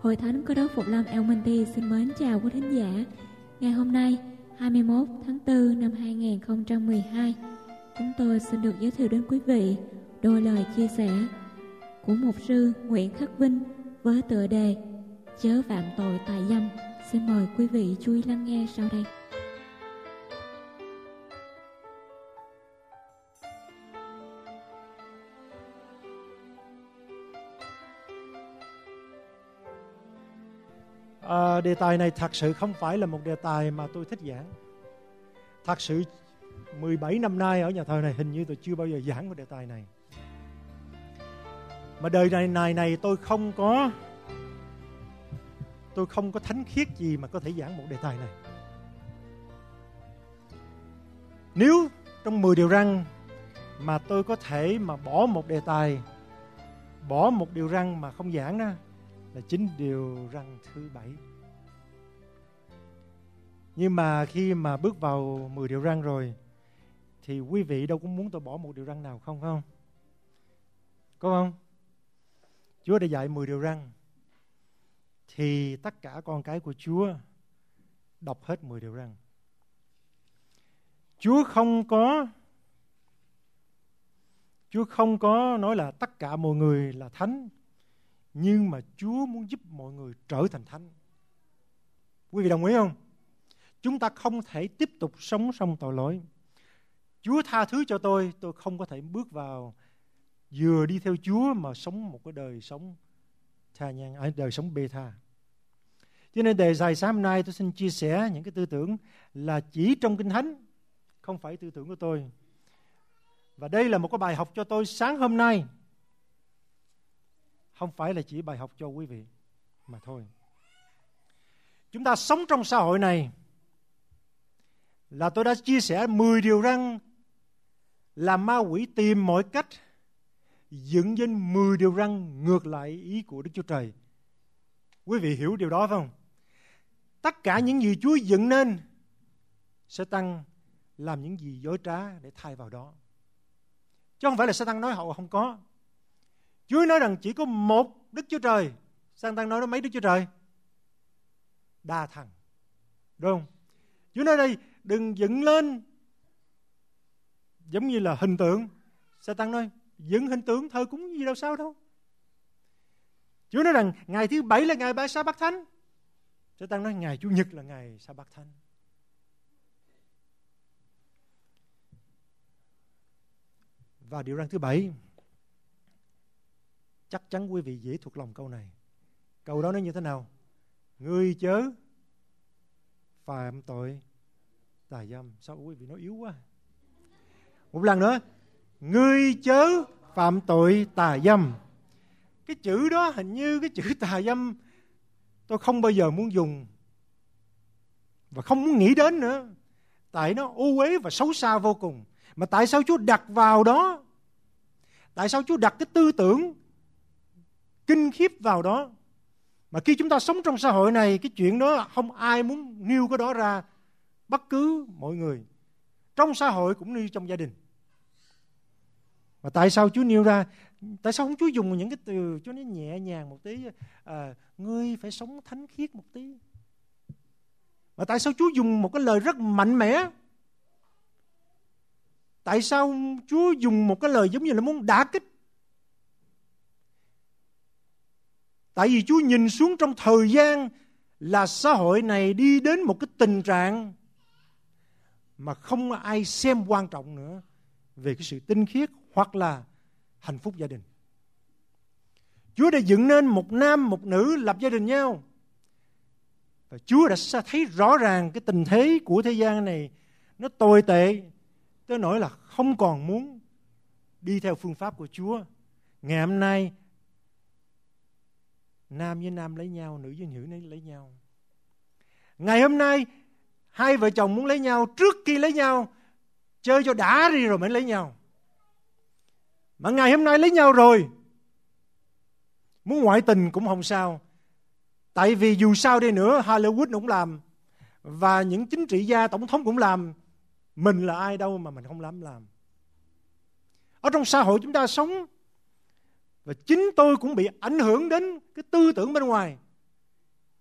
Hội Thánh Cơ Đốc Phục Lâm El Monte xin mến chào quý thính giả. Ngày hôm nay, 21 tháng 4 năm 2012, chúng tôi xin được giới thiệu đến quý vị đôi lời chia sẻ của mục sư Nguyễn Khắc Vinh với tựa đề Chớ phạm tội tà dâm. Xin mời quý vị chú ý lắng nghe sau đây. Đề tài này thật sự không phải là một đề tài mà tôi thích giảng. Thật sự 17 năm nay ở nhà thờ này hình như tôi chưa bao giờ giảng về đề tài này. Mà đời này tôi không có thánh khiết gì mà có thể giảng một đề tài này. Nếu trong 10 điều răn mà tôi có thể mà bỏ một đề tài, bỏ một điều răn mà không giảng đó, là chính điều răn thứ 7. Nhưng mà khi mà bước vào 10 điều răn rồi thì quý vị đâu có muốn tôi bỏ một điều răn nào không, phải không? Có không? Chúa đã dạy 10 điều răn thì tất cả con cái của Chúa đọc hết 10 điều răn. Chúa không có nói là tất cả mọi người là thánh, nhưng mà Chúa muốn giúp mọi người trở thành thánh. Quý vị đồng ý không? Chúng ta không thể tiếp tục sống trong tội lỗi. Chúa tha thứ cho tôi không có thể bước vào vừa đi theo Chúa mà sống một cái đời sống đời sống bê tha. Cho nên đề tài sáng hôm nay tôi xin chia sẻ những cái tư tưởng là chỉ trong Kinh Thánh, không phải tư tưởng của tôi. Và đây là một cái bài học cho tôi sáng hôm nay, không phải là chỉ bài học cho quý vị mà thôi. Chúng ta sống trong xã hội này là tôi đã chia sẻ 10 điều răn là ma quỷ tìm mọi cách dựng nên 10 điều răn ngược lại ý của Đức Chúa Trời. Quý vị hiểu điều đó phải không? Tất cả những gì Chúa dựng nên, Sa-tan làm những gì dối trá để thay vào đó. Chứ không phải là Sa-tan nói họ không có. Chúa nói rằng chỉ có một Đức Chúa Trời. Sa-tan nói mấy Đức Chúa Trời? Đa thần. Đúng không? Chúa nói đây đừng dựng lên giống như là hình tượng. Sa-tan nói dựng hình tượng thờ cúng gì đâu sao đâu. Chúa nói rằng ngày thứ 7 là ngày ba sa-bát thánh. Sa-tan nói ngày Chủ nhật là ngày sa-bát thánh. Và điều răn thứ 7, chắc chắn quý vị dễ thuộc lòng câu này. Câu đó nói như thế nào? Ngươi chớ phạm tội tà dâm. Sao quý vị nói yếu quá? Một lần nữa. Ngươi chớ phạm tội tà dâm. Cái chữ đó hình như cái chữ tà dâm tôi không bao giờ muốn dùng và không muốn nghĩ đến nữa. Tại nó ô uế và xấu xa vô cùng. Mà tại sao Chúa đặt vào đó? Tại sao Chúa đặt cái tư tưởng kinh khiếp vào đó? Mà khi chúng ta sống trong xã hội này, cái chuyện đó không ai muốn nêu cái đó ra bất cứ mọi người. Trong xã hội cũng như trong gia đình. Mà tại sao Chúa nêu ra? Tại sao không Chúa dùng những cái từ cho nó nhẹ nhàng một tí? Ngươi phải sống thánh khiết một tí. Mà tại sao Chúa dùng một cái lời rất mạnh mẽ? Tại sao Chúa dùng một cái lời giống như là muốn đả kích? Tại vì Chúa nhìn xuống trong thời gian là xã hội này đi đến một cái tình trạng mà không ai xem quan trọng nữa về cái sự tinh khiết hoặc là hạnh phúc gia đình. Chúa đã dựng nên một nam một nữ lập gia đình nhau. Và Chúa đã thấy rõ ràng cái tình thế của thế gian này nó tồi tệ tới nỗi là không còn muốn đi theo phương pháp của Chúa. Ngày hôm nay nam với nam lấy nhau, nữ với nữ lấy nhau. Ngày hôm nay hai vợ chồng muốn lấy nhau, trước khi lấy nhau chơi cho đã đi rồi mới lấy nhau. Mà ngày hôm nay lấy nhau rồi, muốn ngoại tình cũng không sao. Tại vì dù sao đi nữa Hollywood cũng làm, và những chính trị gia tổng thống cũng làm. Mình là ai đâu mà mình không làm. Ở trong xã hội chúng ta sống, và chính tôi cũng bị ảnh hưởng đến cái tư tưởng bên ngoài.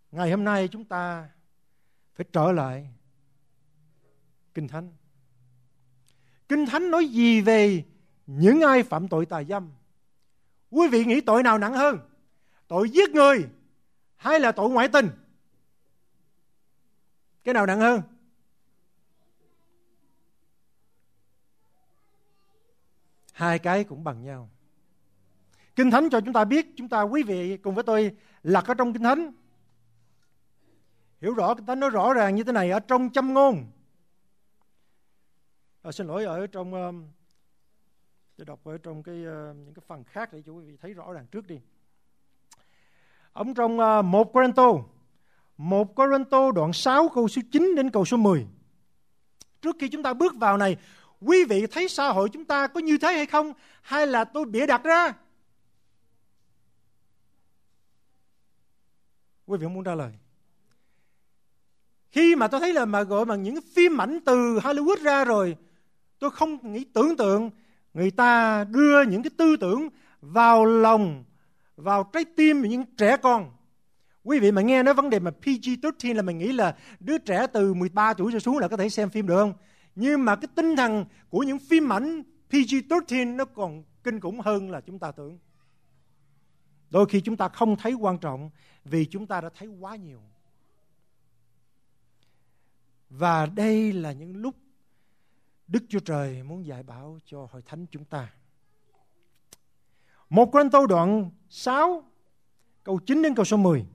Ngày hôm nay chúng ta phải trở lại Kinh Thánh. Kinh Thánh nói gì về những ai phạm tội tà dâm? Quý vị nghĩ tội nào nặng hơn? Tội giết người hay là tội ngoại tình? Cái nào nặng hơn? Hai cái cũng bằng nhau. Kinh Thánh cho chúng ta biết, quý vị cùng với tôi lật ở trong Kinh Thánh. Hiểu rõ, Kinh Thánh nói rõ ràng như thế này ở trong Châm Ngôn. Xin lỗi, ở trong tôi đọc ở trong những cái phần khác để cho quý vị thấy rõ ràng trước đi. Ở trong 1 Cô-rinh-tô đoạn 6 câu số 9 đến câu số 10. Trước khi chúng ta bước vào này, quý vị thấy xã hội chúng ta có như thế hay không? Hay là tôi bịa đặt ra? Quý vị không muốn trả lời. Khi mà tôi thấy là gọi bằng những phim ảnh từ Hollywood ra rồi, tôi không nghĩ tưởng tượng người ta đưa những cái tư tưởng vào lòng, vào trái tim của những trẻ con. Quý vị mà nghe nói vấn đề mà PG-13 là mình nghĩ là đứa trẻ từ 13 tuổi trở xuống là có thể xem phim được không? Nhưng mà cái tinh thần của những phim ảnh PG-13 nó còn kinh khủng hơn là chúng ta tưởng. Đôi khi chúng ta không thấy quan trọng vì chúng ta đã thấy quá nhiều. Và đây là những lúc Đức Chúa Trời muốn dạy bảo cho hội thánh chúng ta. 1 Cô-rinh-tô đoạn 6 câu 9 đến câu số 10.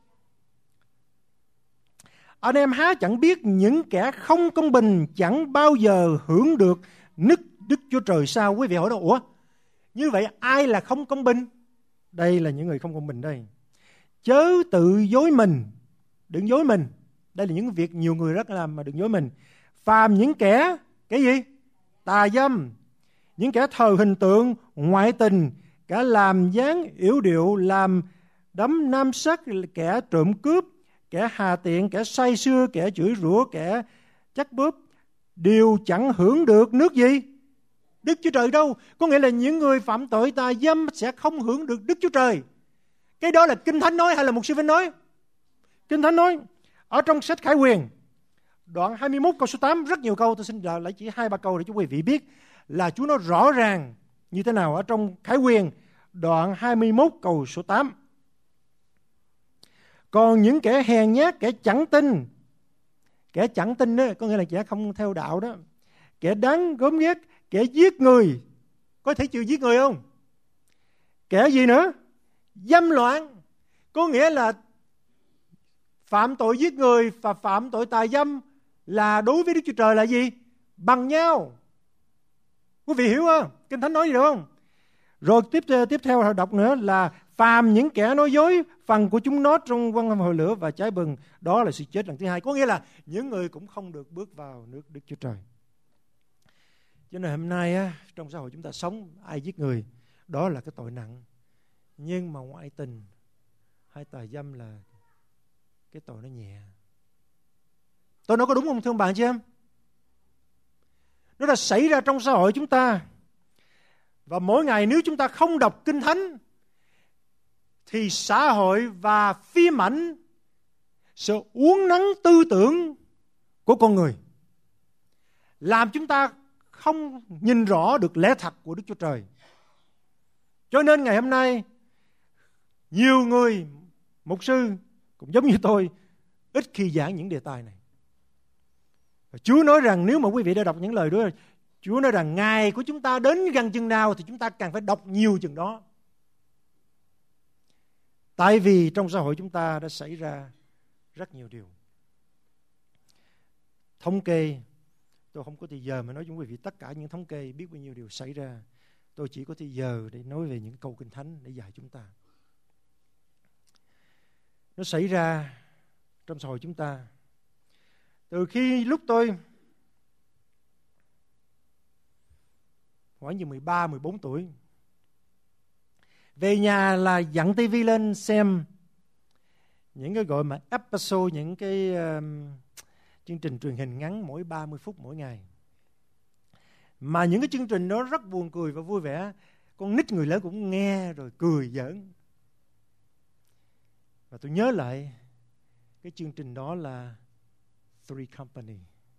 Anh em há chẳng biết những kẻ không công bình chẳng bao giờ hưởng được Đức Chúa Trời sao? Quý vị hỏi đó, ủa? Như vậy ai là không công bình? Đây là những người không công bình đây. Chớ tự dối mình, đừng dối mình. Đây là những việc nhiều người rất làm mà đừng dối mình. Phàm những kẻ, cái gì? Tà dâm, những kẻ thờ hình tượng, ngoại tình, kẻ làm dáng yểu điệu, làm đắm nam sắc, kẻ trộm cướp, kẻ hà tiện, kẻ say sưa, kẻ chửi rủa, kẻ chắc bóp, đều chẳng hưởng được nước gì? Đức Chúa Trời đâu. Có nghĩa là những người phạm tội tà dâm sẽ không hưởng được Đức Chúa Trời. Cái đó là Kinh Thánh nói hay là Mục sư Vinh nói? Kinh Thánh nói. Ở trong sách Khải Huyền đoạn 21 câu số 8, rất nhiều câu, tôi xin lại chỉ 2-3 câu để cho quý vị biết là Chúa nói rõ ràng như thế nào. Ở trong Khải Huyền đoạn 21 câu số 8. Còn những kẻ hèn nhát, kẻ chẳng tin đó, có nghĩa là kẻ không theo đạo đó, kẻ đáng gớm ghét, kẻ giết người, có thể chịu giết người không? Kẻ gì nữa? Dâm loạn, có nghĩa là phạm tội giết người và phạm tội tà dâm là đối với Đức Chúa Trời là gì? Bằng nhau. Quý vị hiểu không? Kinh Thánh nói gì được không? Rồi tiếp theo đọc nữa là phàm những kẻ nói dối, phần của chúng nó trong quăng hồi lửa và cháy bừng, đó là sự chết lần thứ hai. Có nghĩa là những người cũng không được bước vào nước Đức Chúa Trời. Cho nên hôm nay trong xã hội chúng ta sống, ai giết người đó là cái tội nặng. Nhưng mà ngoại tình hay tà dâm là cái tội nó nhẹ. Tôi nói có đúng không thưa bạn chị em? Nó đã xảy ra trong xã hội chúng ta. Và mỗi ngày nếu chúng ta không đọc Kinh Thánh thì xã hội và phim ảnh sẽ uốn nắn tư tưởng của con người, làm chúng ta không nhìn rõ được lẽ thật của Đức Chúa Trời. Cho nên ngày hôm nay nhiều người mục sư cũng giống như tôi ít khi giảng những đề tài này. Và Chúa nói rằng nếu mà quý vị đã đọc những lời đó, Chúa nói rằng ngày của chúng ta đến gần chừng nào thì chúng ta càng phải đọc nhiều chừng đó. Tại vì trong xã hội chúng ta đã xảy ra rất nhiều điều. Thống kê, tôi không có thời giờ mà nói với quý vị tất cả những thống kê biết bao nhiêu điều xảy ra. Tôi chỉ có thời giờ để nói về những câu Kinh Thánh để dạy chúng ta. Nó xảy ra trong xã hội chúng ta. Từ khi lúc tôi khoảng như 13, 14 tuổi, về nhà là dặn tivi lên xem những cái gọi mà episode, những cái chương trình truyền hình ngắn mỗi 30 phút mỗi ngày. Mà những cái chương trình đó rất buồn cười và vui vẻ. Con nít người lớn cũng nghe rồi cười giỡn. Và tôi nhớ lại Cái chương trình đó là Three Company.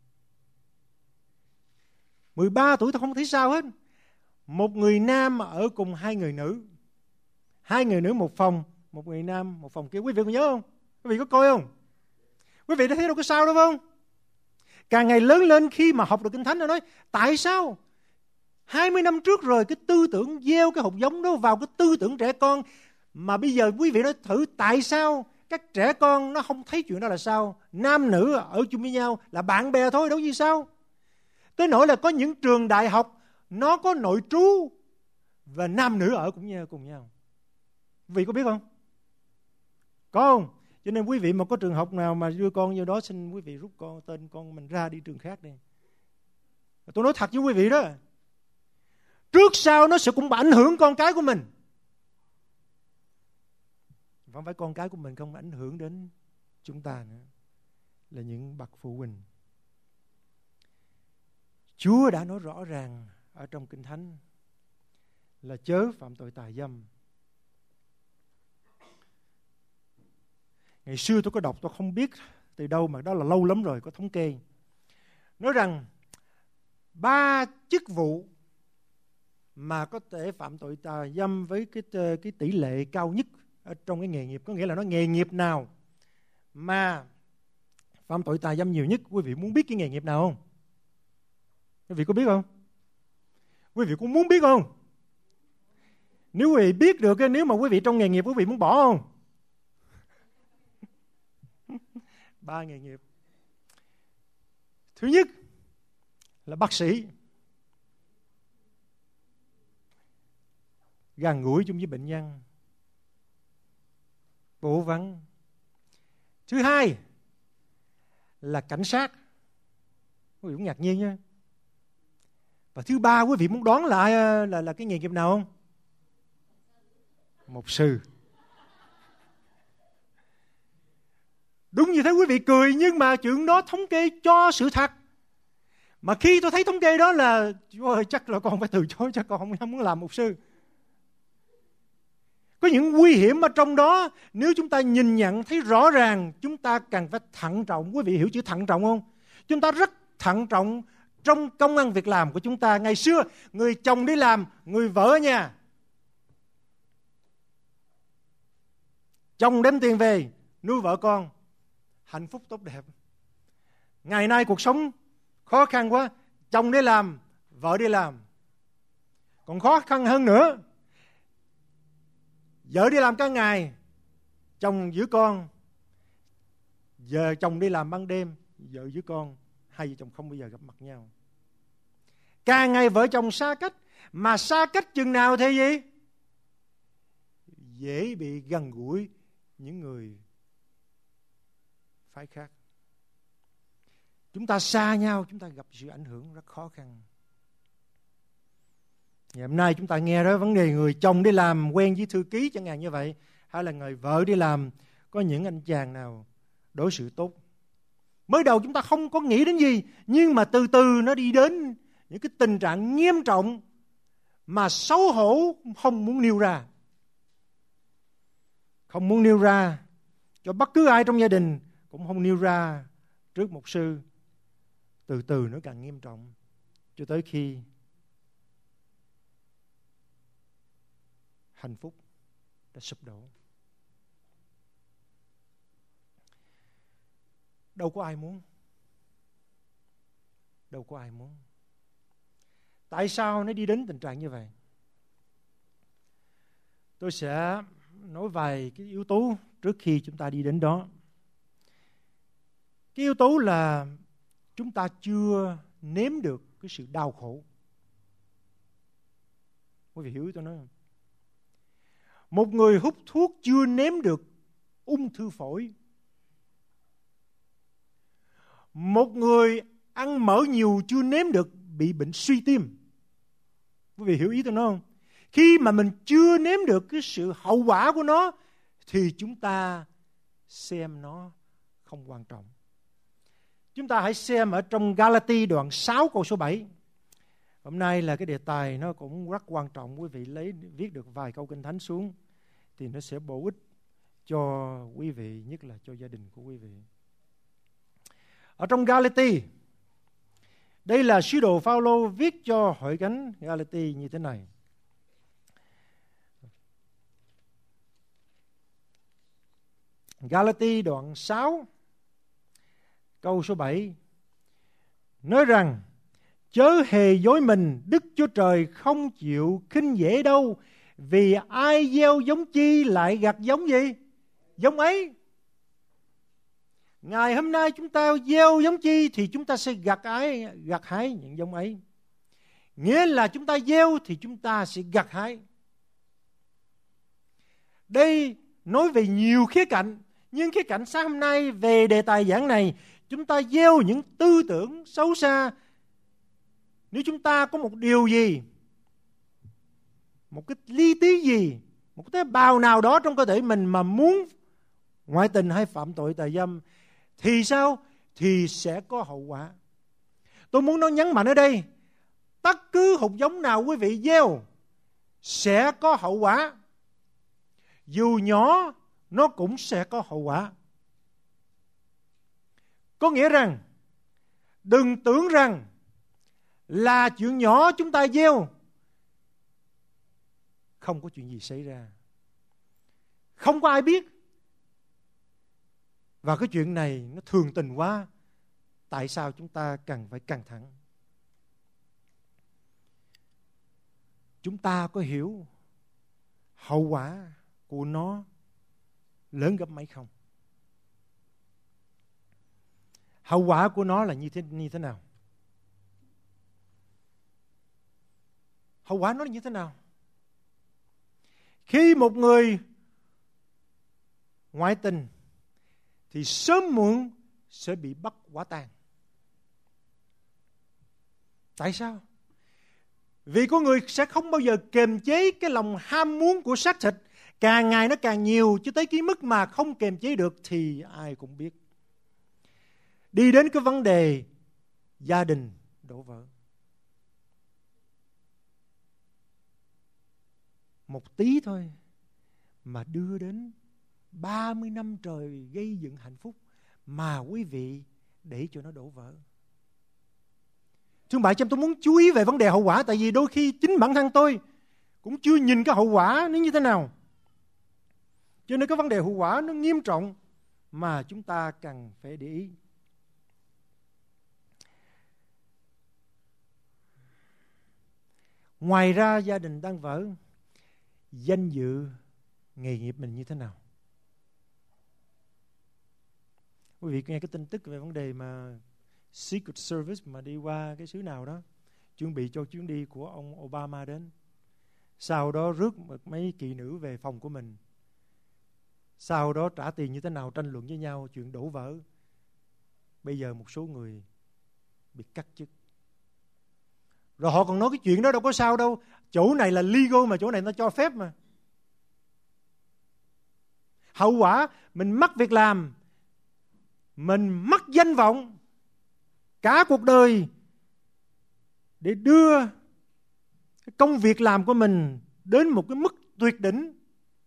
13 tuổi tôi không thấy sao hết. Một người nam ở cùng hai người nữ. Hai người nữ một phòng, một người nam một phòng kia. Quý vị có nhớ không? Quý vị có coi không? Quý vị đã thấy đâu có sao đâu không? Càng ngày lớn lên khi mà học được Kinh Thánh, nó nói tại sao 20 năm trước rồi cái tư tưởng gieo cái hột giống đó vào cái tư tưởng trẻ con, mà bây giờ quý vị nói thử tại sao các trẻ con nó không thấy chuyện đó là sao? Nam nữ ở chung với nhau là bạn bè thôi, đâu gì sao? Tới nỗi là có những trường đại học nó có nội trú và nam nữ ở cùng nhau. Quý vị có biết không? Có không? Cho nên quý vị mà có trường học nào mà đưa con vô đó, xin quý vị rút tên con mình ra đi trường khác đi. Tôi nói thật với quý vị đó, trước sau nó sẽ cũng ảnh hưởng con cái của mình. Không phải con cái của mình không ảnh hưởng đến chúng ta nữa, là những bậc phụ huynh. Chúa đã nói rõ ràng ở trong Kinh Thánh là chớ phạm tội tà dâm. Ngày xưa tôi có đọc, tôi không biết từ đâu mà đó là lâu lắm rồi, có thống kê. Nói rằng 3 chức vụ mà có thể phạm tội tà dâm với cái tỷ lệ cao nhất ở trong cái nghề nghiệp. Có nghĩa là nó nghề nghiệp nào mà phạm tội tà dâm nhiều nhất. Quý vị muốn biết cái nghề nghiệp nào không? Quý vị có biết không? Quý vị cũng muốn biết không? Nếu quý vị biết được, nếu mà quý vị trong nghề nghiệp, quý vị muốn bỏ không? 3 nghề nghiệp. Thứ nhất là bác sĩ, gần gũi chung với bệnh nhân, cố vấn. Thứ hai là cảnh sát. Quý vị cũng ngạc nhiên nha. Và thứ ba, quý vị muốn đoán là cái nghề nghiệp nào không? Mục sư. Đúng như thế, quý vị cười, nhưng mà chuyện đó thống kê cho sự thật. Mà khi tôi thấy thống kê đó là chắc là con phải từ chối, chắc con không muốn làm mục sư. Có những nguy hiểm ở trong đó. Nếu chúng ta nhìn nhận thấy rõ ràng, chúng ta cần phải thận trọng. Quý vị hiểu chữ thận trọng không? Chúng ta rất thận trọng trong công ăn việc làm của chúng ta. Ngày xưa người chồng đi làm, người vợ ở nhà. Chồng đem tiền về nuôi vợ con, hạnh phúc tốt đẹp. Ngày nay cuộc sống khó khăn quá, chồng đi làm, vợ đi làm. Còn khó khăn hơn nữa, vợ đi làm cả ngày, chồng giữ con. Giờ chồng đi làm ban đêm, vợ giữ con, hai vợ chồng không bao giờ gặp mặt nhau. Càng ngày vợ chồng xa cách. Mà xa cách chừng nào thì gì? Dễ bị gần gũi những người phái khác. Chúng ta xa nhau, chúng ta gặp sự ảnh hưởng rất khó khăn. Ngày hôm nay chúng ta nghe đó vấn đề người chồng đi làm quen với thư ký chẳng hạn như vậy, hay là người vợ đi làm có những anh chàng nào đối xử tốt. Mới đầu chúng ta không có nghĩ đến gì, nhưng mà từ từ nó đi đến những cái tình trạng nghiêm trọng mà xấu hổ không muốn nêu ra. Không muốn nêu ra cho bất cứ ai trong gia đình, cũng không nêu ra trước mục sư. Từ từ nó càng nghiêm trọng cho tới khi hạnh phúc đã sụp đổ. Đâu có ai muốn. Đâu có ai muốn. Tại sao nó đi đến tình trạng như vậy? Tôi sẽ nói vài cái yếu tố trước khi chúng ta đi đến đó. Cái yếu tố là chúng ta chưa nếm được cái sự đau khổ. Quý vị hiểu tôi nói không? Một người hút thuốc chưa nếm được ung thư phổi. Một người ăn mỡ nhiều chưa nếm được bị bệnh suy tim. Quý vị hiểu ý tôi nói không? Khi mà mình chưa nếm được cái sự hậu quả của nó thì chúng ta xem nó không quan trọng. Chúng ta hãy xem ở trong Galati đoạn 6 câu số 7. Hôm nay là cái đề tài nó cũng rất quan trọng. Quý vị viết được vài câu Kinh Thánh xuống thì nó sẽ bổ ích cho quý vị, nhất là cho gia đình của quý vị. Ở trong Galati, đây là sứ đồ Phaolô viết cho hội thánh Galati như thế này. Galati đoạn 6 câu số 7 nói rằng: chớ hề dối mình, Đức Chúa Trời không chịu khinh dễ đâu, vì ai gieo giống chi lại gặt giống gì? Giống ấy. Ngày hôm nay chúng ta gieo giống chi thì chúng ta sẽ gặt hái những giống ấy. Nghĩa là chúng ta gieo thì chúng ta sẽ gặt hái. Đây nói về nhiều khía cạnh, nhưng khía cạnh sáng hôm nay về đề tài giảng này, chúng ta gieo những tư tưởng xấu xa. Nếu chúng ta có một điều gì, một cái lý tí gì, một cái tế bào nào đó trong cơ thể mình mà muốn ngoại tình hay phạm tội tà dâm, thì sao? Thì sẽ có hậu quả. Tôi muốn nói nhấn mạnh ở đây, tất cứ hạt giống nào quý vị gieo sẽ có hậu quả. Dù nhỏ, nó cũng sẽ có hậu quả. Có nghĩa rằng, đừng tưởng rằng là chuyện nhỏ chúng ta gieo không có chuyện gì xảy ra, không có ai biết. Và cái chuyện này nó thường tình quá. Tại sao chúng ta cần phải căng thẳng? Chúng ta có hiểu hậu quả của nó lớn gấp mấy không? Hậu quả của nó là như thế nào? Hậu quả nó là như thế nào? Khi một người ngoại tình thì sớm muộn sẽ bị bắt quả tang. Tại sao? Vì con người sẽ không bao giờ kiềm chế cái lòng ham muốn của xác thịt. Càng ngày nó càng nhiều, cho tới cái mức mà không kiềm chế được thì ai cũng biết. Đi đến cái vấn đề gia đình đổ vỡ. Một tí thôi mà đưa đến 30 năm trời gây dựng hạnh phúc mà quý vị để cho nó đổ vỡ. Thưa bà chị em, tôi muốn chú ý về vấn đề hậu quả, tại vì đôi khi chính bản thân tôi cũng chưa nhìn cái hậu quả nó như thế nào. Cho nên cái vấn đề hậu quả nó nghiêm trọng mà chúng ta cần phải để ý. Ngoài ra gia đình đang vỡ, danh dự nghề nghiệp mình như thế nào? Quý vị nghe cái tin tức về vấn đề mà Secret Service mà đi qua cái xứ nào đó, chuẩn bị cho chuyến đi của ông Obama đến. Sau đó rước mấy kỳ nữ về phòng của mình. Sau đó trả tiền như thế nào, tranh luận với nhau, chuyện đổ vỡ. Bây giờ một số người bị cắt chức. Rồi họ còn nói cái chuyện đó đâu có sao đâu, chỗ này là legal mà, chỗ này nó cho phép mà. Hậu quả mình mất việc làm, mình mất danh vọng, cả cuộc đời để đưa cái công việc làm của mình đến một cái mức tuyệt đỉnh,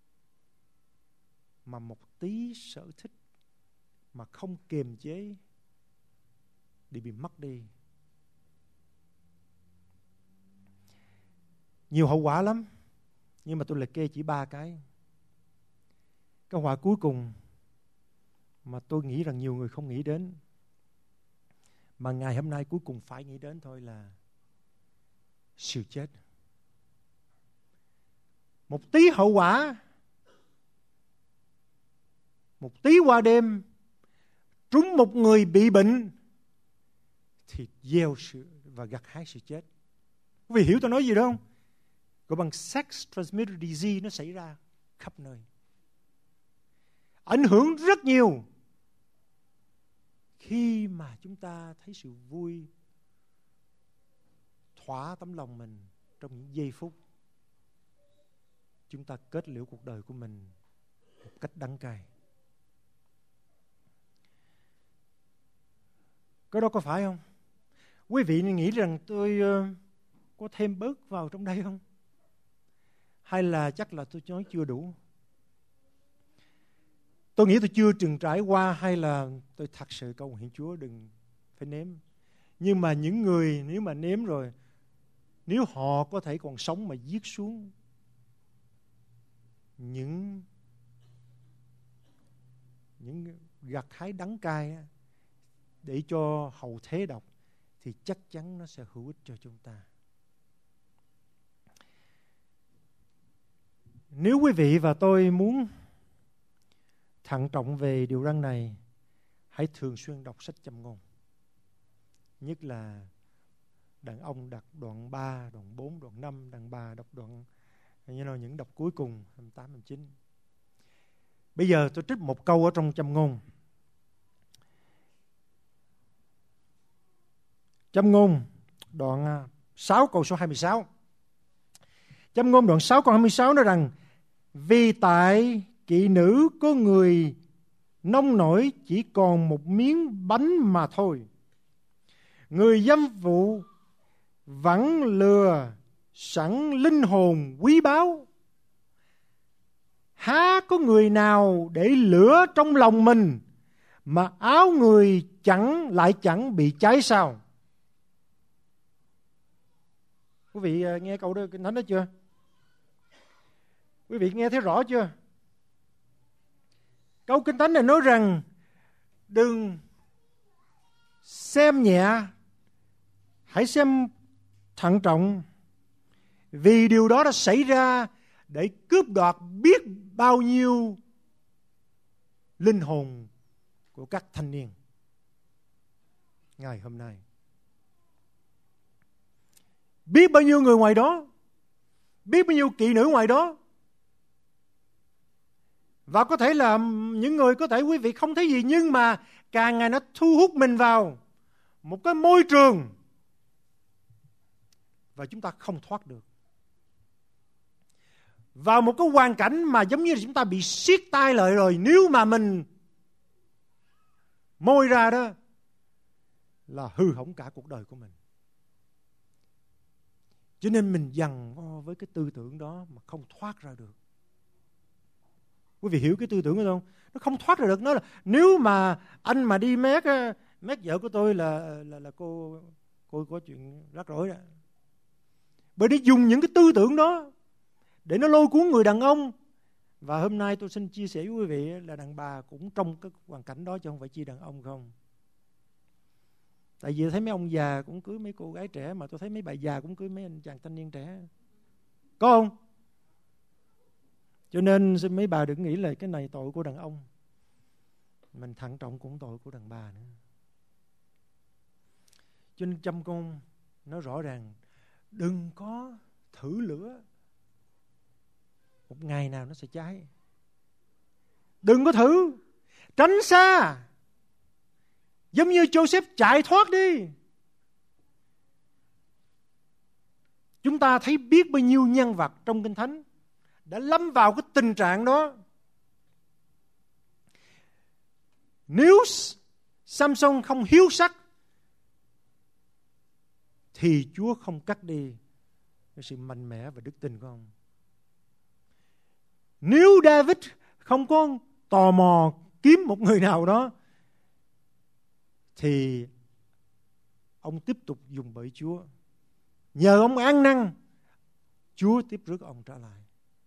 mà một tí sở thích mà không kiềm chế thì bị mất đi. Nhiều hậu quả lắm, nhưng mà tôi liệt kê chỉ 3 cái. Cái hậu quả cuối cùng mà tôi nghĩ rằng nhiều người không nghĩ đến, mà ngày hôm nay cuối cùng phải nghĩ đến thôi, là sự chết. Một tí hậu quả, một tí qua đêm trúng một người bị bệnh thì gieo sự và gặt hái sự chết. Quý vị hiểu tôi nói gì đó không? Gọi bằng sex transmitted disease, nó xảy ra khắp nơi, ảnh hưởng rất nhiều. Khi mà chúng ta thấy sự vui thỏa tấm lòng mình trong những giây phút, chúng ta kết liễu cuộc đời của mình một cách đắng cay. Cái đó có phải không? Quý vị nghĩ rằng tôi có thêm bớt vào trong đây không? Hay là chắc là tôi nói chưa đủ? Tôi nghĩ tôi chưa từng trải qua, hay là tôi thật sự cầu nguyện Chúa đừng phải nếm. Nhưng mà những người nếu mà nếm rồi, nếu họ có thể còn sống mà viết xuống những gặt hái đắng cay á, để cho hậu thế đọc, thì chắc chắn nó sẽ hữu ích cho chúng ta. Nếu quý vị và tôi muốn thận trọng về điều răn này, hãy thường xuyên đọc sách Châm Ngôn. Nhất là đàn ông đọc đoạn 3, đoạn 4, đoạn 5, đàn bà đọc đoạn những đọc cuối cùng 28, 29. Bây giờ tôi trích một câu ở trong Châm Ngôn. Châm Ngôn đoạn 6 câu số 26. Châm Ngôn đoạn 6 câu 26 nói rằng: vì tại kỵ nữ có người nông nổi chỉ còn một miếng bánh mà thôi. Người dâm phụ vẫn lừa sẵn linh hồn quý báu. Há có người nào để lửa trong lòng mình mà áo người chẳng bị cháy sao? Quý vị nghe câu đó Kinh Thánh đó chưa? Quý vị nghe thấy rõ chưa? Câu Kinh Thánh này nói rằng đừng xem nhẹ, hãy xem thận trọng, vì điều đó đã xảy ra để cướp đoạt biết bao nhiêu linh hồn của các thanh niên ngày hôm nay. Biết bao nhiêu người ngoài đó, biết bao nhiêu kỵ nữ ngoài đó. Và có thể là những người có thể quý vị không thấy gì, nhưng mà càng ngày nó thu hút mình vào một cái môi trường và chúng ta không thoát được. Vào một cái hoàn cảnh mà giống như là chúng ta bị siết tay lại rồi, nếu mà mình môi ra đó là hư hỏng cả cuộc đời của mình. Cho nên mình giằng co với cái tư tưởng đó mà không thoát ra được. Quý vị hiểu cái tư tưởng đó không? Nó không thoát ra được. Nó là nếu mà anh mà đi mét vợ của tôi là cô có chuyện rắc rối đó. Bởi để dùng những cái tư tưởng đó để nó lôi cuốn người đàn ông. Và hôm nay tôi xin chia sẻ với quý vị là đàn bà cũng trong cái hoàn cảnh đó, chứ không phải chỉ đàn ông không. Tại vì thấy mấy ông già cũng cưới mấy cô gái trẻ, mà tôi thấy mấy bà già cũng cưới mấy anh chàng thanh niên trẻ. Có không? Cho nên mấy bà đừng nghĩ là cái này tội của đàn ông. Mình thận trọng cũng tội của đàn bà nữa. Cho nên Châm Ngôn nói rõ ràng đừng có thử lửa, một ngày nào nó sẽ cháy. Đừng có thử, tránh xa. Giống như Joseph chạy thoát đi. Chúng ta thấy biết bao nhiêu nhân vật trong Kinh Thánh đã lâm vào cái tình trạng đó. Nếu Samson không hiếu sắc thì Chúa không cắt đi cái sự mạnh mẽ và đức tin của ông. Nếu David không có tò mò kiếm một người nào đó thì ông tiếp tục dùng bởi Chúa. Nhờ ông ăn năn, Chúa tiếp rước ông trở lại.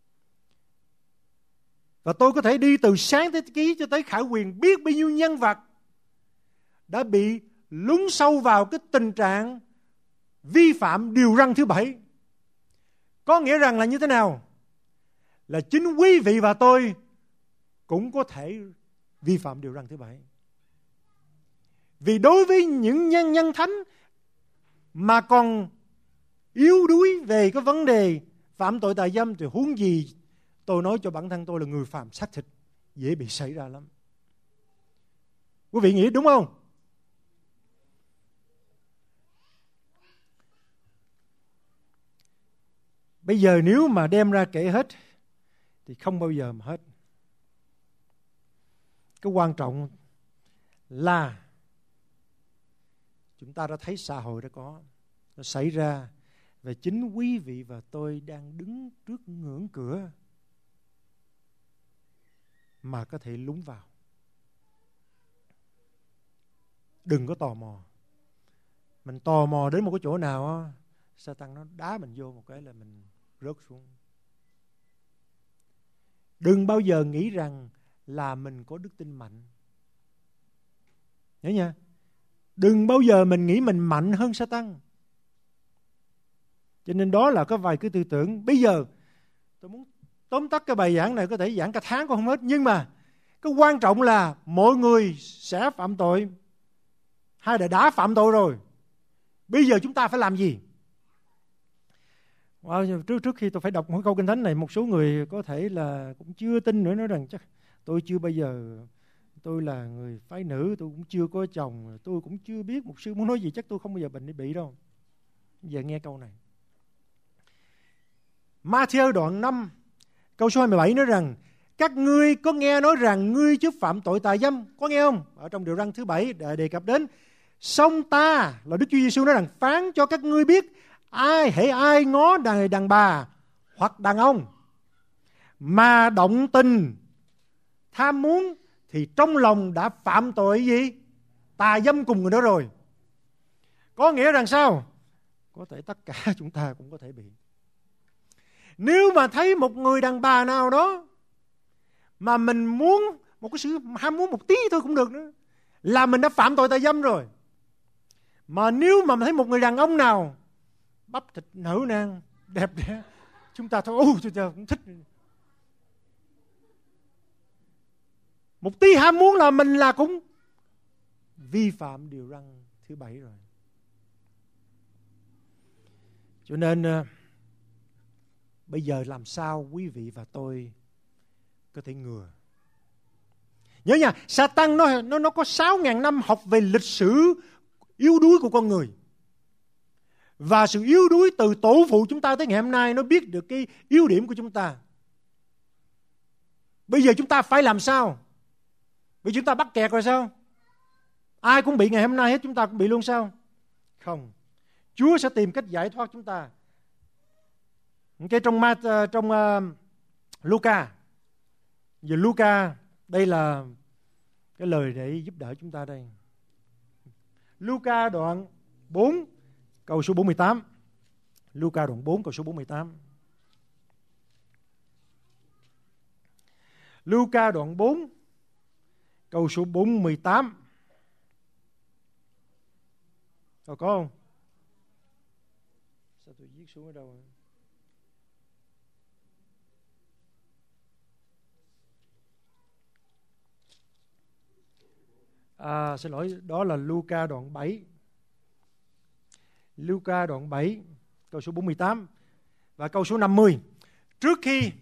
Và tôi có thể đi từ Sáng thế ký cho tới Khải Huyền, biết bao nhiêu nhân vật đã bị lún sâu vào cái tình trạng vi phạm điều răn thứ 7. Có nghĩa rằng là như thế nào? Là chính quý vị và tôi cũng có thể vi phạm điều răn thứ 7. Vì đối với những nhân thánh mà còn yếu đuối về cái vấn đề phạm tội tà dâm thì huống gì tôi nói cho bản thân tôi là người phạm xác thịt, dễ bị xảy ra lắm. Quý vị nghĩ đúng không? Bây giờ nếu mà đem ra kể hết thì không bao giờ mà hết. Cái quan trọng là chúng ta đã thấy xã hội nó xảy ra, và chính quý vị và tôi đang đứng trước ngưỡng cửa. mà có thể lún vào. Đừng có tò mò. Mình tò mò đến một cái chỗ nào á, Sa-tan nó đá mình vô một cái là mình rớt xuống. Đừng bao giờ nghĩ rằng là mình có đức tin mạnh. Nhớ nha. Đừng bao giờ mình nghĩ mình mạnh hơn Sa-tan. Cho nên đó là có vài cái tư tưởng. Bây giờ tôi muốn tóm tắt cái bài giảng này, có thể giảng cả tháng cũng không hết. Nhưng mà cái quan trọng là mọi người sẽ phạm tội, hay là đã phạm tội rồi. Bây giờ chúng ta phải làm gì? Trước khi tôi phải đọc một câu Kinh Thánh này, một số người có thể là cũng chưa tin nữa, nói rằng chắc tôi chưa bao giờ, tôi là người phái nữ, tôi cũng chưa có chồng, tôi cũng chưa biết mục sư muốn nói gì, chắc tôi không bao giờ bị đâu. Giờ nghe câu này. Ma-thi-ơ đoạn 5 câu số 27 nói rằng: các ngươi có nghe nói rằng ngươi trước phạm tội tà dâm. Có nghe không? Ở trong điều răn thứ 7 đề cập đến. Song ta là Đức Chúa Giêsu nói rằng: phán cho các ngươi biết, ai ngó đàn bà hoặc đàn ông mà động tình tham muốn thì trong lòng đã phạm tội gì? Tà dâm cùng người đó rồi. Có nghĩa rằng sao? Có thể tất cả chúng ta cũng có thể bị. Nếu mà thấy một người đàn bà nào đó mà mình muốn một cái sự ham muốn một tí thôi cũng được nữa, là mình đã phạm tội tà dâm rồi. Mà nếu mà thấy một người đàn ông nào bắp thịt nở nang đẹp đẽ, chúng ta thôi chúng ta cũng thích. Một tí ham muốn là mình là cũng vi phạm điều răn thứ 7 rồi. Cho nên bây giờ làm sao quý vị và tôi có thể ngừa? Nhớ nha, Sa-tan nó có 6.000 năm học về lịch sử yếu đuối của con người. Và sự yếu đuối từ tổ phụ chúng ta tới ngày hôm nay, nó biết được cái yếu điểm của chúng ta. Bây giờ chúng ta phải làm sao? Vì chúng ta bắt kẹt rồi sao? Ai cũng bị ngày hôm nay hết, chúng ta cũng bị luôn sao? Không. Chúa sẽ tìm cách giải thoát chúng ta. Cái trong Luca. Giờ Luca, đây là cái lời để giúp đỡ chúng ta đây. Luca đoạn 4 câu số 48. Luca đoạn 4 câu số 48. Luca đoạn 4 câu số 48. Có không? Sao tôi viết xuống ở đâu? Xin lỗi, đó là Luca đoạn 7. Luca đoạn 7 câu số 48 và câu số 50. Trước khi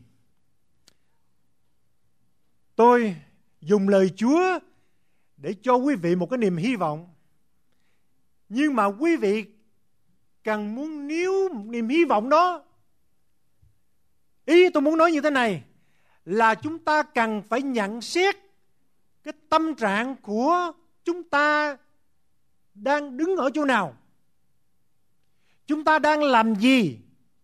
tôi dùng lời Chúa để cho quý vị một cái niềm hy vọng, nhưng mà quý vị cần muốn níu niềm hy vọng đó. Ý tôi muốn nói như thế này là chúng ta cần phải nhận xét cái tâm trạng của chúng ta đang đứng ở chỗ nào, chúng ta đang làm gì,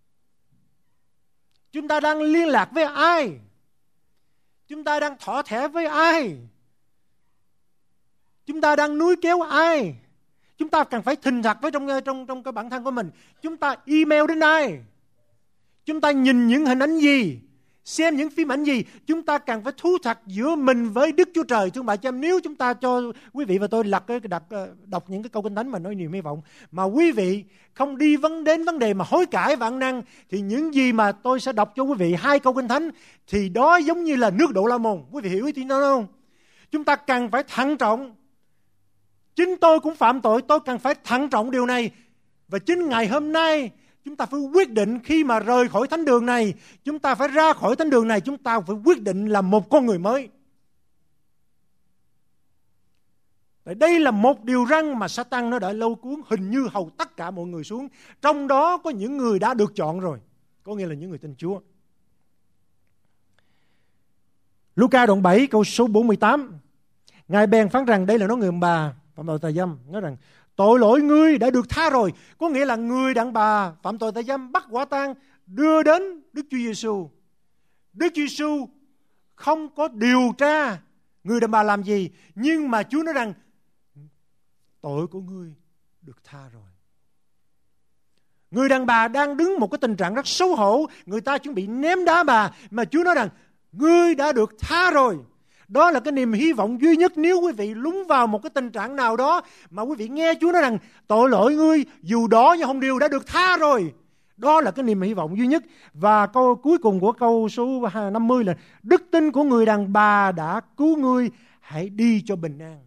chúng ta đang liên lạc với ai, chúng ta đang thỏ thẻ với ai, chúng ta đang níu kéo ai. Chúng ta cần phải thành thật với trong cái bản thân của mình. Chúng ta email đến ai, chúng ta nhìn những hình ảnh gì, xem những phim ảnh gì. Chúng ta cần phải thú thật giữa mình với Đức Chúa Trời. Thưa bà chị em, nếu chúng ta cho quý vị và tôi đọc những cái câu Kinh Thánh mà nói niềm hy vọng, mà quý vị không đi đến vấn đề mà hối cải và ăn năn, thì những gì mà tôi sẽ đọc cho quý vị 2 câu Kinh Thánh thì đó giống như là nước đổ La Môn. Quý vị hiểu ý tôi nói không? Chúng ta cần phải thận trọng. Chính tôi cũng phạm tội, tôi cần phải thận trọng điều này. Và chính ngày hôm nay chúng ta phải quyết định, khi mà rời khỏi thánh đường này, chúng ta phải ra khỏi thánh đường này, chúng ta phải quyết định là một con người mới. Đây là một điều răn mà Sa-tan nó đã lôi cuốn hình như hầu tất cả mọi người xuống. Trong đó có những người đã được chọn rồi, có nghĩa là những người tin Chúa. Luca đoạn 7 câu số 48. Ngài bèn phán rằng, đây là nói người đàn bà phạm tội tà dâm, nói rằng tội lỗi ngươi đã được tha rồi. Có nghĩa là người đàn bà phạm tội tà dâm bắt quả tang, đưa đến Đức Chúa Giêsu. Đức Chúa Giêsu không có điều tra người đàn bà làm gì, nhưng mà Chúa nói rằng tội của ngươi được tha rồi. Người đàn bà đang đứng một cái tình trạng rất xấu hổ, người ta chuẩn bị ném đá bà, mà Chúa nói rằng ngươi đã được tha rồi. Đó là cái niềm hy vọng duy nhất nếu quý vị lún vào một cái tình trạng nào đó mà quý vị nghe Chúa nói rằng tội lỗi ngươi dù đó như hồng điều đã được tha rồi. Đó là cái niềm hy vọng duy nhất. Và câu cuối cùng của câu số 50 là đức tin của người đàn bà đã cứu ngươi, hãy đi cho bình an.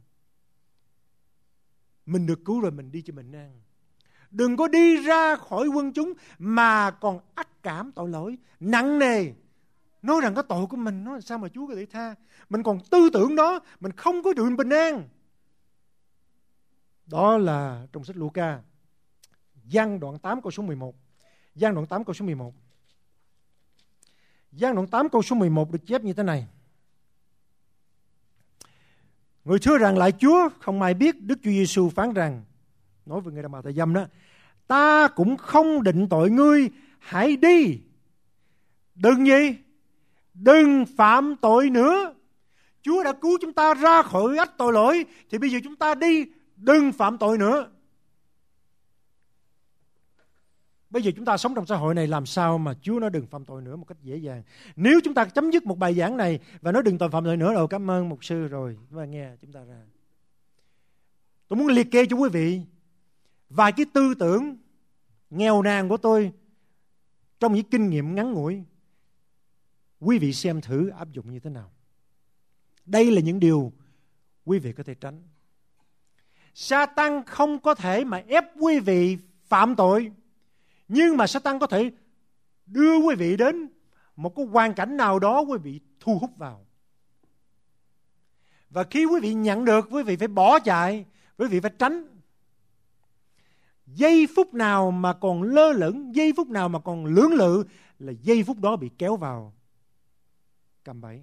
Mình được cứu rồi, mình đi cho bình an. Đừng có đi ra khỏi quân chúng mà còn ắt cảm tội lỗi nặng nề, nói rằng cái tội của mình nó sao mà Chúa có thể tha. Mình còn tư tưởng đó, mình không có được bình an. Đó là trong sách Luca, Giăng đoạn 8 câu số 11. Giăng đoạn 8 câu số 11. Giăng đoạn 8 câu số 11 được chép như thế này: người thưa rằng lại Chúa, không ai biết. Đức Chúa Giêsu phán rằng, nói với người đàn bà tà dâm đó, ta cũng không định tội ngươi, hãy đi. Đừng gì? Đừng phạm tội nữa. Chúa đã cứu chúng ta ra khỏi ách tội lỗi, thì bây giờ chúng ta đi, đừng phạm tội nữa. Bây giờ chúng ta sống trong xã hội này, làm sao mà Chúa nói đừng phạm tội nữa một cách dễ dàng? Nếu chúng ta chấm dứt một bài giảng này và nói đừng phạm tội nữa, rồi cảm ơn mục sư rồi, và nghe chúng ta ra. Tôi muốn liệt kê cho quý vị vài cái tư tưởng nghèo nàn của tôi trong những kinh nghiệm ngắn ngủi. Quý vị xem thử áp dụng như thế nào. Đây là những điều quý vị có thể tránh. Sa-tan không có thể mà ép quý vị phạm tội, nhưng mà Sa-tan có thể đưa quý vị đến một cái hoàn cảnh nào đó quý vị thu hút vào. Và khi quý vị nhận được, quý vị phải bỏ chạy, quý vị phải tránh. Giây phút nào mà còn lơ lửng, giây phút nào mà còn lưỡng lự là giây phút đó bị kéo vào cạm bẫy.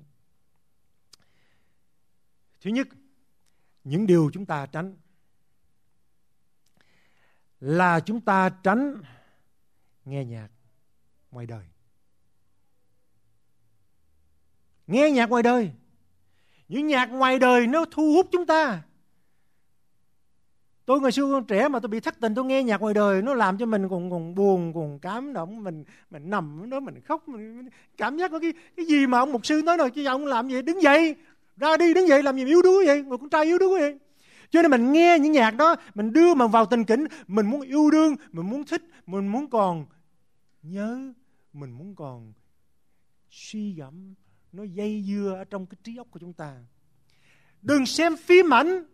Thứ nhất, những điều chúng ta tránh là chúng ta tránh nghe nhạc ngoài đời. Nghe nhạc ngoài đời. Những nhạc ngoài đời nó thu hút chúng ta. Tôi ngày xưa còn trẻ mà tôi bị thất tình, tôi nghe nhạc ngoài đời, nó làm cho mình còn buồn, còn cảm động, mình nằm đó mình khóc, mình cảm giác có cái gì mà ông mục sư nói rồi, chứ ông làm gì, đứng dậy, ra đi, đứng dậy làm gì yếu đuối vậy, người con trai yếu đuối vậy. Cho nên mình nghe những nhạc đó, mình đưa mình vào tình cảnh, mình muốn yêu đương, mình muốn thích, mình muốn còn nhớ, mình muốn còn suy gẫm, nó dây dưa ở trong cái trí óc của chúng ta. Đừng xem phim ảnh.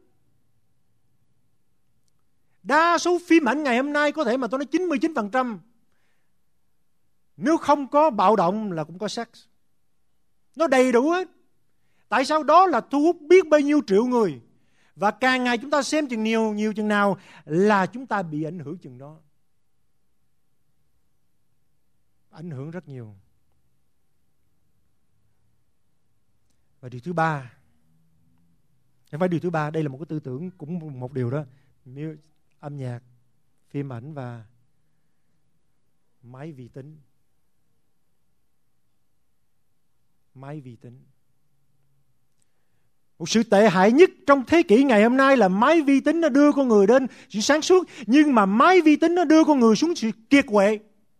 Đa số phim ảnh ngày hôm nay có thể mà tôi nói 99%, nếu không có bạo động là cũng có sex. Nó đầy đủ hết. Tại sao? Đó là thu hút biết bao nhiêu triệu người. Và càng ngày chúng ta xem chừng nhiều chừng nào là chúng ta bị ảnh hưởng chừng đó. Ảnh hưởng rất nhiều. Và điều thứ ba, không phải điều thứ ba, đây là một cái tư tưởng cũng một điều đó. Âm nhạc, phim ảnh và máy vi tính. Máy vi tính. Một sự tệ hại nhất trong thế kỷ ngày hôm nay là máy vi tính nó đưa con người đến sự sáng suốt, nhưng mà máy vi tính nó đưa con người xuống sự kiệt quệ.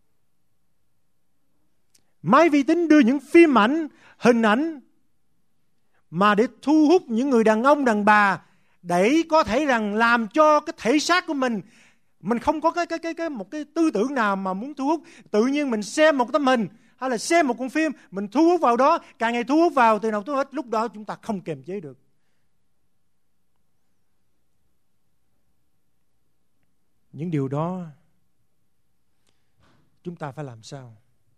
Máy vi tính đưa những phim ảnh, hình ảnh mà để thu hút những người đàn ông, đàn bà, để có thể rằng làm cho cái thể xác của mình không có một cái tư tưởng nào mà muốn thu hút. Tự nhiên mình xem một tấm hình hay là xem một con phim, mình thu hút vào đó, càng ngày thu hút vào, từ nào tới hết, lúc đó chúng ta không kiềm chế được. Những điều đó chúng ta phải làm sao?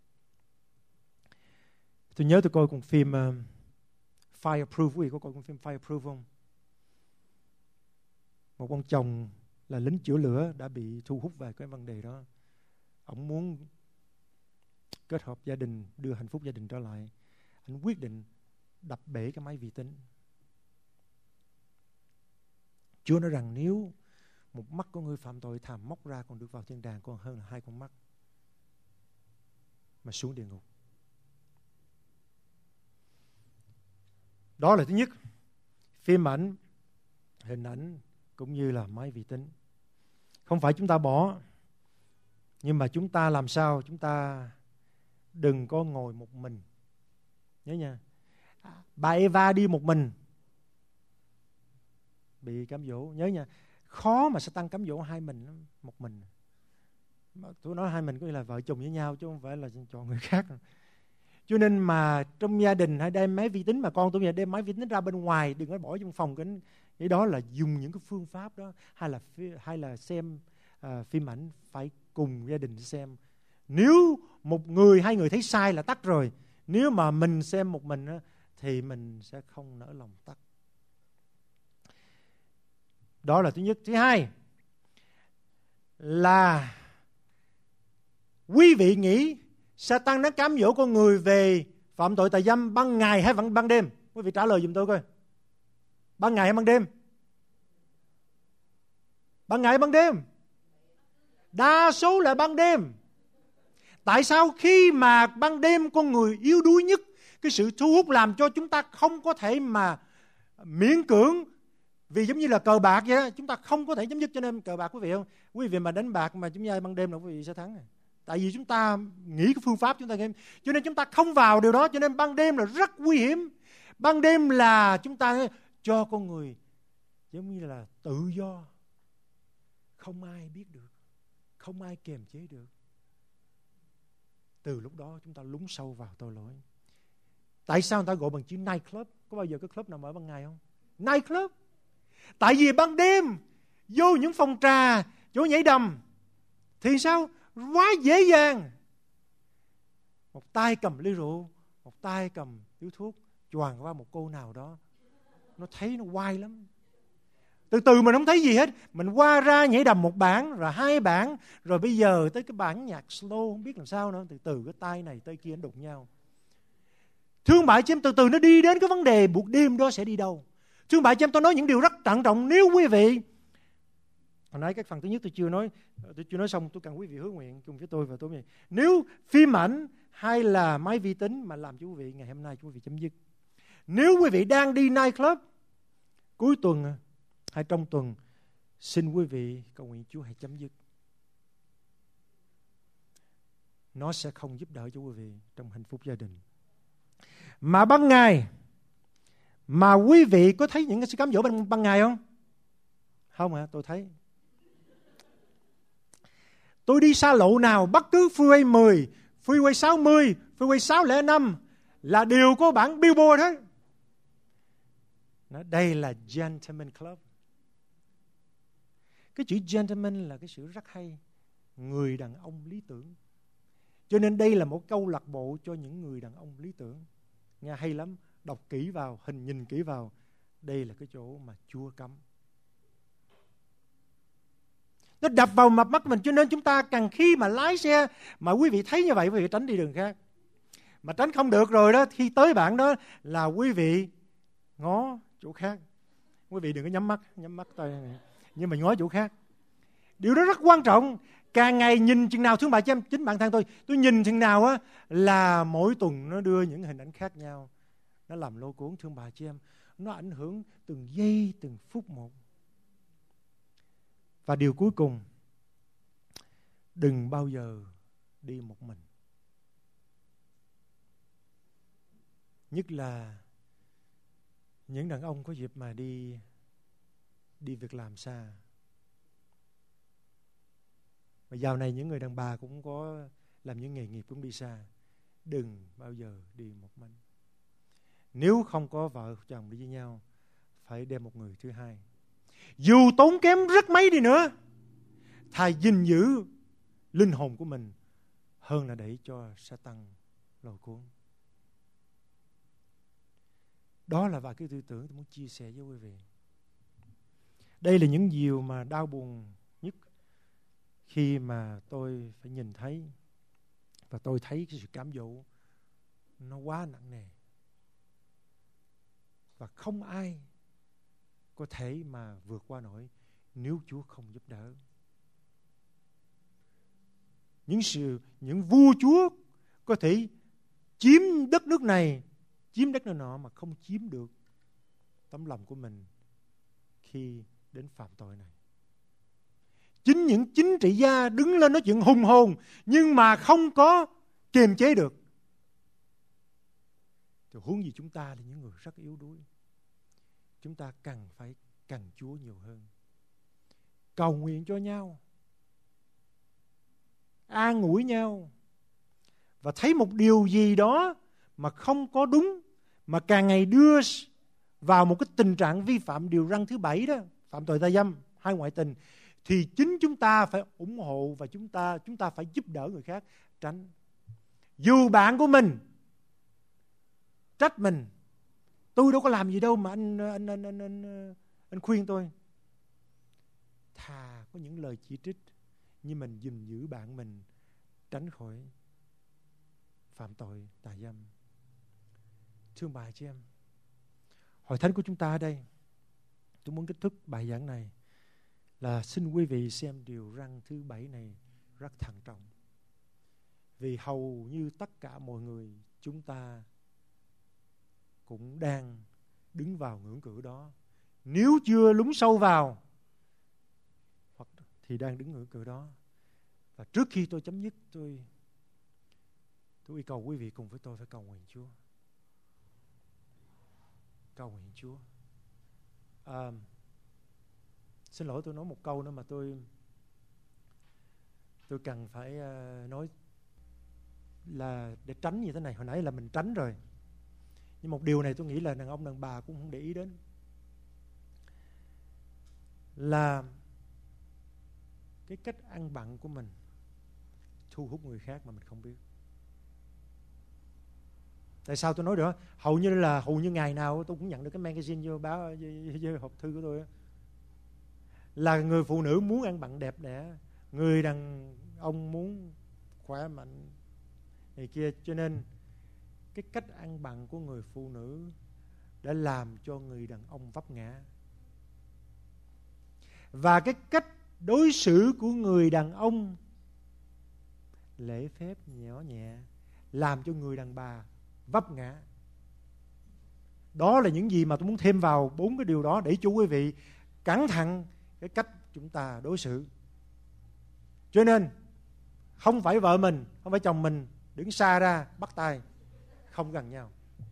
Tôi nhớ tôi coi con phim Fireproof. Quý vị có coi con phim Fireproof không? Một ông chồng là lính chữa lửa đã bị thu hút về cái vấn đề đó. Ông muốn kết hợp gia đình, đưa hạnh phúc gia đình trở lại. Anh quyết định đập bể cái máy vi tính. Chúa nói rằng nếu một mắt của ngươi phạm tội, thà móc ra còn được vào thiên đàng, còn hơn là hai con mắt mà xuống địa ngục. Đó là thứ nhất. Phim ảnh, hình ảnh cũng như là máy vi tính. Không phải chúng ta bỏ, nhưng mà chúng ta làm sao chúng ta đừng có ngồi một mình. Nhớ nha. Bà Eva đi một mình bị cám dỗ. Nhớ nha. Khó mà Sa-tan cám dỗ hai mình lắm, một mình. Tôi nói hai mình có nghĩa là vợ chồng với nhau, chứ không phải là chọn người khác. Cho nên mà trong gia đình hãy đem máy vi tính, mà con tôi đem máy vi tính ra bên ngoài, đừng có bỏ trong phòng. Cái đó là dùng những cái phương pháp đó. Hay là xem phim ảnh phải cùng gia đình xem. Nếu một người, hai người thấy sai là tắt rồi. Nếu mà mình xem một mình thì mình sẽ không nỡ lòng tắt. Đó là thứ nhất. Thứ hai là quý vị nghĩ Sa-tan nó cám dỗ con người về phạm tội tà dâm ban ngày hay ban đêm? Quý vị trả lời giùm tôi coi. Ban ngày hay ban đêm? Ban ngày hay ban đêm? Đa số là ban đêm. Tại sao khi mà ban đêm con người yếu đuối nhất, cái sự thu hút làm cho chúng ta không có thể mà miễn cưỡng, vì giống như là cờ bạc vậy đó, chúng ta không có thể chấm dứt. Cho nên cờ bạc, quý vị không? Quý vị mà đánh bạc mà chúng ta ban đêm là quý vị sẽ thắng. Tại vì chúng ta nghĩ cái phương pháp chúng ta game, cho nên chúng ta không vào điều đó. Cho nên ban đêm là rất nguy hiểm. Ban đêm là chúng ta cho con người giống như là tự do, không ai biết được, không ai kềm chế được. Từ lúc đó chúng ta lún sâu vào tội lỗi. Tại sao người ta gọi bằng chữ night club? Có bao giờ cái club nào mở ban ngày không? Night club. Tại vì ban đêm vô những phòng trà, chỗ nhảy đầm thì sao? Quá dễ dàng. Một tay cầm ly rượu, một tay cầm điếu thuốc, choàng qua một cô nào đó. Nó thấy nó oai lắm. Từ từ mình không thấy gì hết. Mình qua ra nhảy đầm một bản, rồi hai bản, rồi bây giờ tới cái bản nhạc slow, không biết làm sao nữa. Từ từ cái tay này tay kia nó đụng nhau. Thương bà chị em, từ từ nó đi đến cái vấn đề buổi đêm đó sẽ đi đâu. Thương bà chị em, tôi nói những điều rất trân trọng. Nếu quý vị, hồi nãy cái phần thứ nhất tôi chưa nói xong, tôi cần quý vị hứa nguyện chung với tôi và tôi. Nếu phim ảnh hay là máy vi tính mà làm cho quý vị ngày hôm nay quý vị chấm dứt. Nếu quý vị đang đi night club cuối tuần hay trong tuần, xin quý vị cầu nguyện Chúa hãy chấm dứt. Nó sẽ không giúp đỡ cho quý vị trong hạnh phúc gia đình. Mà ban ngày, mà quý vị có thấy những cái sự cám dỗ ban ngày không? Không hả? Tôi thấy. Tôi đi xa lộ nào, bất cứ freeway 10, freeway 60, freeway 605 là đều có bảng billboard hết. Đây là Gentleman Club. Cái chữ gentleman là cái chữ rất hay. Người đàn ông lý tưởng. Cho nên đây là một câu lạc bộ cho những người đàn ông lý tưởng. Nghe hay lắm. Đọc kỹ vào, nhìn kỹ vào. Đây là cái chỗ mà Chúa cấm. Nó đập vào mặt mắt mình. Cho nên chúng ta cần khi mà lái xe, mà quý vị thấy như vậy, quý vị tránh đi đường khác. Mà tránh không được rồi đó, khi tới bạn đó là quý vị ngó chỗ khác. Quý vị đừng có nhắm mắt tay này, nhưng mà ngó chỗ khác. Điều đó rất quan trọng. Càng ngày nhìn chừng nào, thương bà chị em, chính bản thân tôi nhìn chừng nào á là mỗi tuần nó đưa những hình ảnh khác nhau. Nó làm lôi cuốn, thương bà chị em. Nó ảnh hưởng từng giây, từng phút một. Và điều cuối cùng, đừng bao giờ đi một mình. Nhất là những đàn ông có dịp mà đi việc làm xa. Và dạo này những người đàn bà cũng có làm những nghề nghiệp cũng đi xa. Đừng bao giờ đi một mình. Nếu không có vợ chồng đi với nhau, phải đem một người thứ hai. Dù tốn kém rất mấy đi nữa, thà gìn giữ linh hồn của mình hơn là để cho Sa-tan lôi cuốn. Đó là vài cái tư tưởng tôi muốn chia sẻ với quý vị. Đây là những điều mà đau buồn nhất khi mà tôi phải nhìn thấy. Và tôi thấy cái sự cám dỗ nó quá nặng nề. Và không ai có thể mà vượt qua nổi nếu Chúa không giúp đỡ. Những vua chúa có thể chiếm đất nước này, chiếm đất nước nọ mà không chiếm được tấm lòng của mình khi đến phạm tội này. Chính những chính trị gia đứng lên nói chuyện hùng hồn nhưng mà không có kiềm chế được, thì huống gì chúng ta là những người rất yếu đuối. Chúng ta cần phải cần Chúa nhiều hơn, cầu nguyện cho nhau, an ủi nhau, và thấy một điều gì đó mà không có đúng, mà càng ngày đưa vào một cái tình trạng vi phạm điều răn thứ 7 đó, phạm tội tà dâm hay ngoại tình, thì chính chúng ta phải ủng hộ và chúng ta phải giúp đỡ người khác tránh. Dù bạn của mình trách mình, tôi đâu có làm gì đâu mà anh khuyên tôi. Thà có những lời chỉ trích, nhưng mình gìn giữ bạn mình tránh khỏi phạm tội tà dâm. Thương bà chị em, hội thánh của chúng ta ở đây, tôi muốn kết thúc bài giảng này là xin quý vị xem điều răn thứ 7 này rất thận trọng. Vì hầu như tất cả mọi người chúng ta cũng đang đứng vào ngưỡng cửa đó. Nếu chưa lún sâu vào hoặc thì đang đứng ngưỡng cửa đó. Và trước khi tôi chấm dứt, tôi yêu cầu quý vị cùng với tôi phải cầu nguyện Chúa. Cầu nguyện Chúa. Xin lỗi, tôi nói một câu nữa mà tôi cần phải nói là để tránh như thế này. Hồi nãy là mình tránh rồi, nhưng một điều này tôi nghĩ là đàn ông đàn bà cũng không để ý đến, là cái cách ăn bặn của mình thu hút người khác mà mình không biết. Tại sao tôi nói được? Hầu như ngày nào tôi cũng nhận được cái magazine vô báo vô hộp thư của tôi, là người phụ nữ muốn ăn bặn đẹp đẽ, người đàn ông muốn khỏe mạnh này kia. Cho nên cái cách ăn bặn của người phụ nữ đã làm cho người đàn ông vấp ngã, và cái cách đối xử của người đàn ông lễ phép nhỏ nhẹ làm cho người đàn bà vấp ngã. Đó là những gì mà tôi muốn thêm vào 4 cái điều đó để cho quý vị cẩn thận cái cách chúng ta đối xử. Cho nên không phải vợ mình, không phải chồng mình đứng xa ra bắt tay, không gần nhau.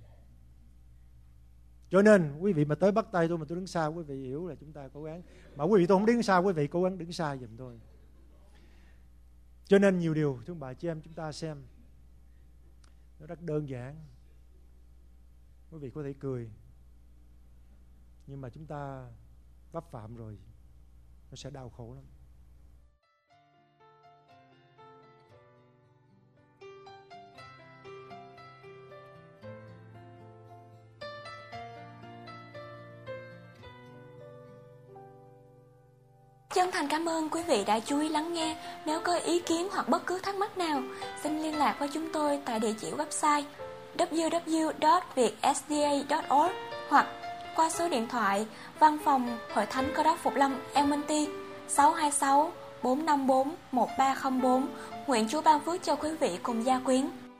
Cho nên quý vị mà tới bắt tay tôi mà tôi đứng xa, quý vị hiểu là chúng ta cố gắng. Mà quý vị tôi không đứng xa, quý vị cố gắng đứng xa giùm tôi. Cho nên nhiều điều thưa bà chị em chúng ta xem nó rất đơn giản. Quý vị có thể cười, nhưng mà chúng ta vấp phạm rồi nó sẽ đau khổ lắm. Chân thành cảm ơn quý vị đã chú ý lắng nghe. Nếu có ý kiến hoặc bất cứ thắc mắc nào, xin liên lạc với chúng tôi tại địa chỉ website www.vietsda.org hoặc qua số điện thoại Văn phòng Hội Thánh Cơ Đốc Phục Lâm Elmonty 626 454 1304. Nguyện Chúa ban phước cho quý vị cùng gia quyến.